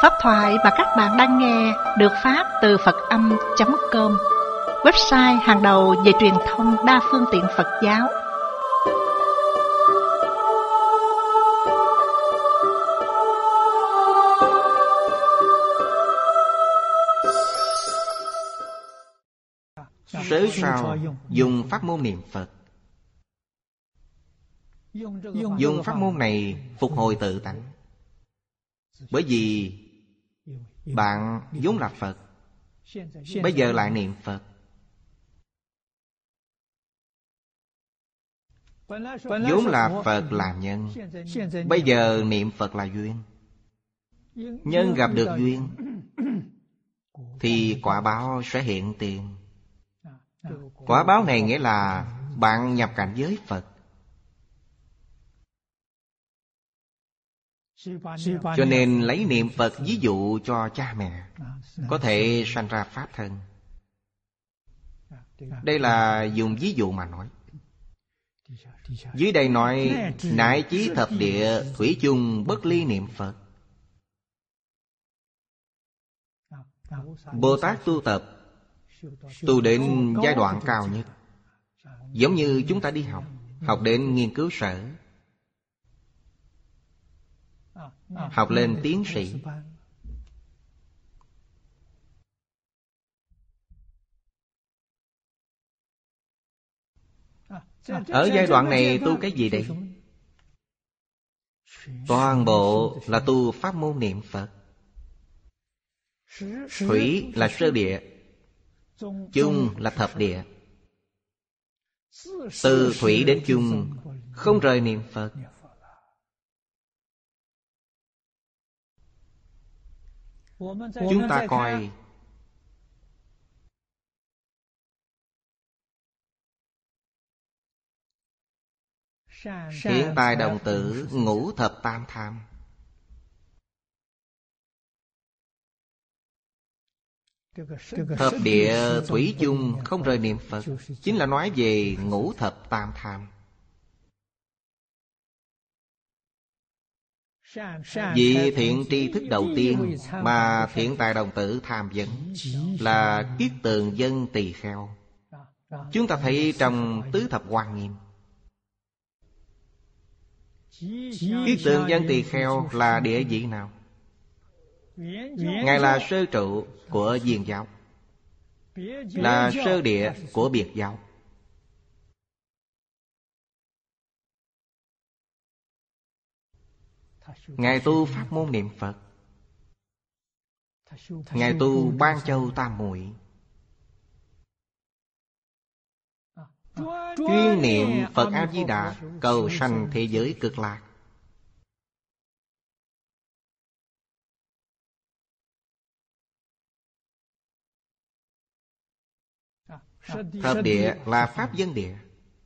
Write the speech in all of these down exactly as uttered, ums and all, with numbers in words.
Pháp thoại mà các bạn đang nghe được phát từ Phật Âm chấm com, website hàng đầu về truyền thông đa phương tiện Phật giáo. Sớ sao dùng pháp môn niệm Phật. Dùng pháp môn này phục hồi tự tánh. Bởi vì bạn vốn là Phật, bây giờ lại niệm Phật. Vốn là Phật là nhân, bây giờ niệm Phật là duyên. Nhân gặp được duyên thì quả báo sẽ hiện tiền. Quả báo này nghĩa là bạn nhập cảnh giới Phật. Cho nên lấy niệm Phật ví dụ cho cha mẹ có thể sanh ra Pháp thân. Đây là dùng ví dụ mà nói. Dưới đây nói nại chí thập địa thủy chung bất ly niệm Phật. Bồ Tát tu tập, tu đến giai đoạn cao nhất. Giống như chúng ta đi học, học đến nghiên cứu sở, học lên tiến sĩ. Ở giai đoạn này tu cái gì đây? Toàn bộ là tu pháp môn niệm Phật. Thủy là sơ địa, chung là thập địa. Từ thủy đến chung không rời niệm Phật. Chúng ta coi hiện tài đồng tử ngũ thập tam tham. Thập địa thủy chung không rời niệm Phật, chính là nói về ngũ thập tam tham. Vì thiện tri thức đầu tiên mà thiện tài đồng tử tham vấn là kiết tường dân tỳ kheo. Chúng ta thấy trong tứ thập quan nghiêm, kiết tường dân tỳ kheo là địa vị nào? Ngài là sơ trụ của Viên giáo, là sơ địa của Biệt giáo. Ngài tu pháp môn niệm Phật. Ngài tu Ban Châu Tam Muội, chuyên niệm Phật A Di Đà, cầu sanh thế giới cực lạc. Thập địa là pháp dân địa.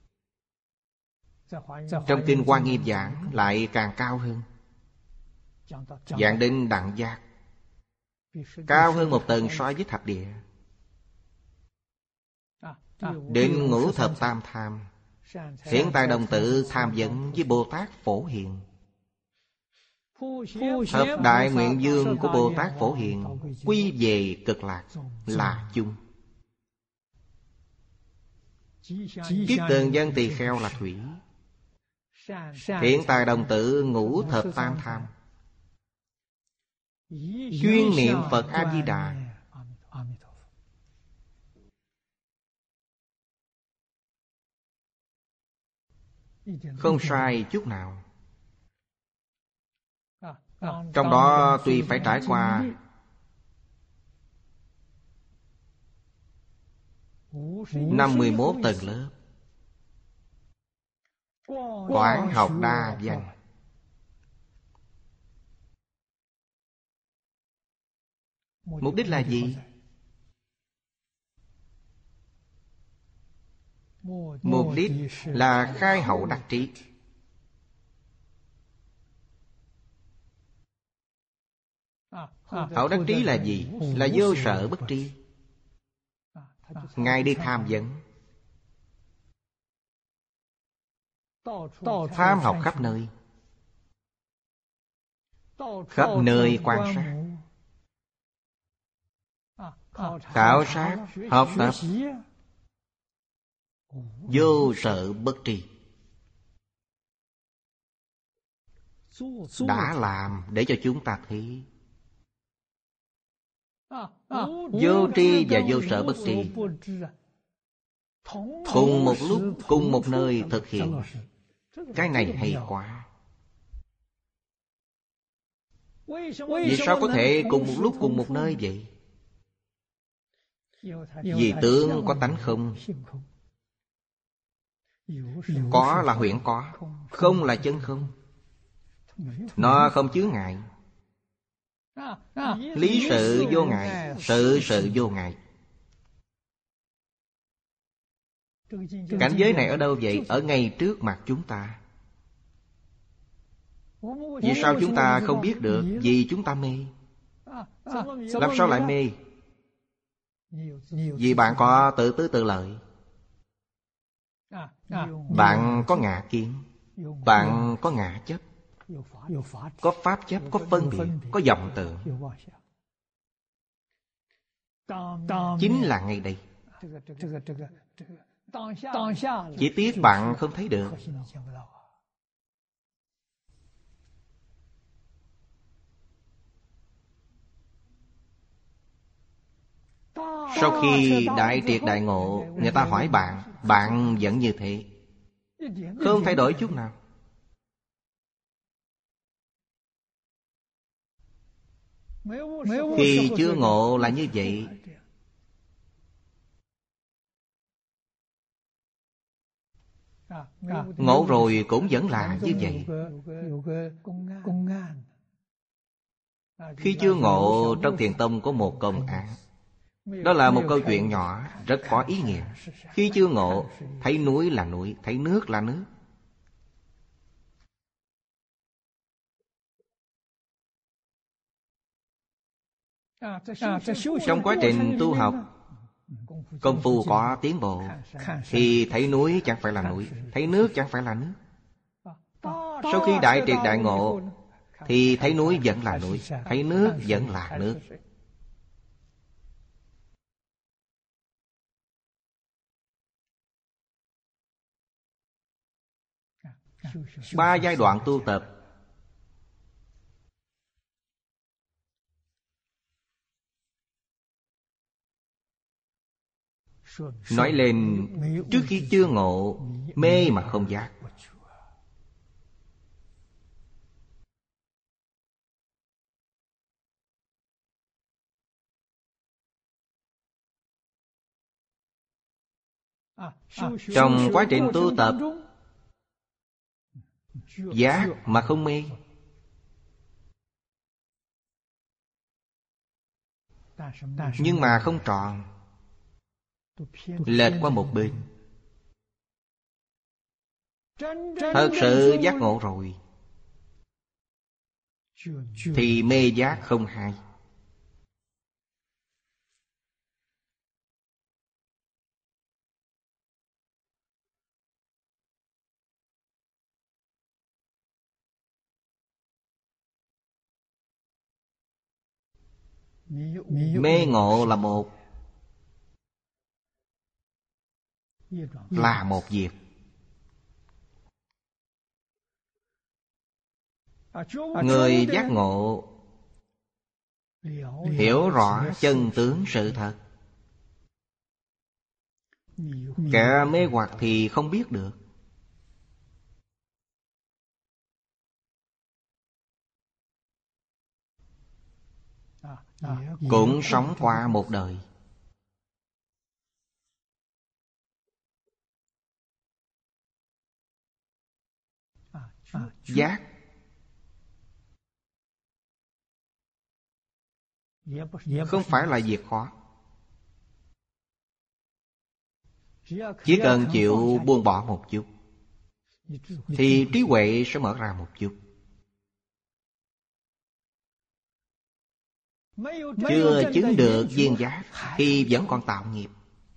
Trong kinh Hoa Nghiêm giảng lại càng cao hơn, giảng đến đẳng giác, cao hơn một tầng so với thập địa. Đến ngũ thập tam tham, hiện tại đồng tử tham vấn với Bồ Tát Phổ Hiền. Thập đại nguyện dương của Bồ Tát Phổ Hiền quy về cực lạc là chung. Kiết tường dân tỳ kheo là thủy, hiện tài đồng tử ngũ thập tam tham, chuyên niệm Phật A Di Đà. Không sai chút nào. Trong đó tuy phải trải qua năm mươi mốt tầng lớp, quán học đa văn. Mục đích là gì? Mục đích là khai hậu đắc trí. Hậu đắc trí là gì? Là vô sở bất tri. Ngài đi tham vấn, tham học khắp nơi, khắp nơi quan sát, khảo sát, học tập, vô sợ bất tri. Đã làm để cho chúng ta thấy. Vô tri và vô sợ bất tri cùng một lúc, cùng một nơi thực hiện. Cái này hay quá. Vì sao có thể cùng một lúc, cùng một nơi vậy? Vì tướng có tánh không. Có là huyễn có, không là chân không. Nó không chướng ngại. Lý sự vô ngại, sự sự vô ngại. Cảnh giới này ở đâu vậy? Ở ngay trước mặt chúng ta. Vì sao chúng ta không biết được? Vì chúng ta mê. Làm sao lại mê? Vì bạn có tự tư tự lợi. Bạn có ngã kiến. Bạn có ngã chấp. Có pháp chấp, có phân biệt, có vọng tưởng. Chính là ngay đây. Chỉ tiếc bạn không thấy được. Sau khi đại triệt đại ngộ, người ta hỏi bạn, bạn vẫn như thế, không thay đổi chút nào. Khi chưa ngộ là như vậy. Ngộ rồi cũng vẫn là như vậy. Khi chưa ngộ, trong thiền tông có một công án. Đó là một câu chuyện nhỏ, rất có ý nghĩa. Khi chưa ngộ, thấy núi là núi, thấy nước là nước. Trong quá trình tu học, công phu có tiến bộ, thì thấy núi chẳng phải là núi, thấy nước chẳng phải là nước. Sau khi đại triệt đại ngộ, thì thấy núi vẫn là núi, thấy nước vẫn là nước. Ba giai đoạn tu tập. Nói lên, trước khi chưa ngộ, mê mà không giác. Trong quá trình tu tập, giác mà không mê. Nhưng mà không tròn, lệch qua một bên. Thật sự giác ngộ rồi, thì mê giác không hai. Mê ngộ là một, là một việc. Người giác ngộ hiểu rõ chân tướng sự thật. Kẻ mê hoặc thì không biết được. Cũng sống qua một đời. Giác không phải là việc khó. Chỉ cần chịu buông bỏ một chút, thì trí huệ sẽ mở ra một chút. Chưa chứng được viên giác thì vẫn còn tạo nghiệp.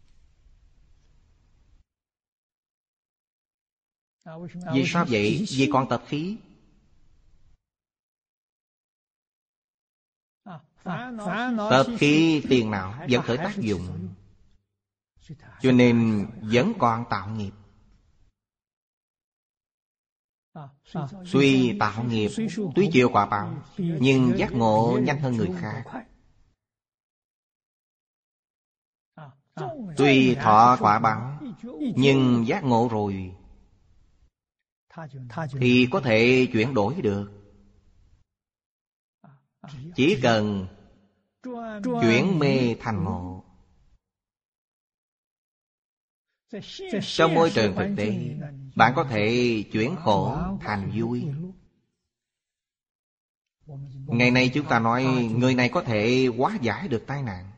Vì sao vậy? Vì còn tập khí. Tập khí phiền não vẫn khởi tác dụng, cho nên vẫn còn tạo nghiệp. Tuy tạo nghiệp, tuy chịu quả báo, nhưng giác ngộ nhanh hơn người khác. Tuy thọ quả báo, nhưng giác ngộ rồi thì có thể chuyển đổi được. Chỉ cần chuyển mê thành ngộ. Trong môi trường thực tế, bạn có thể chuyển khổ thành vui. Ngày nay chúng ta nói người này có thể hóa giải được tai nạn.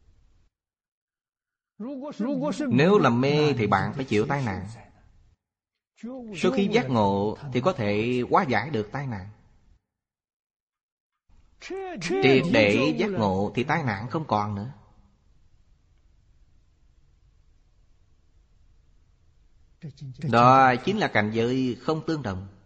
Nếu làm mê thì bạn phải chịu tai nạn. Sau khi giác ngộ thì có thể hóa giải được tai nạn. Triệt để giác ngộ thì tai nạn không còn nữa. Đó chính là cảnh giới không tương đồng.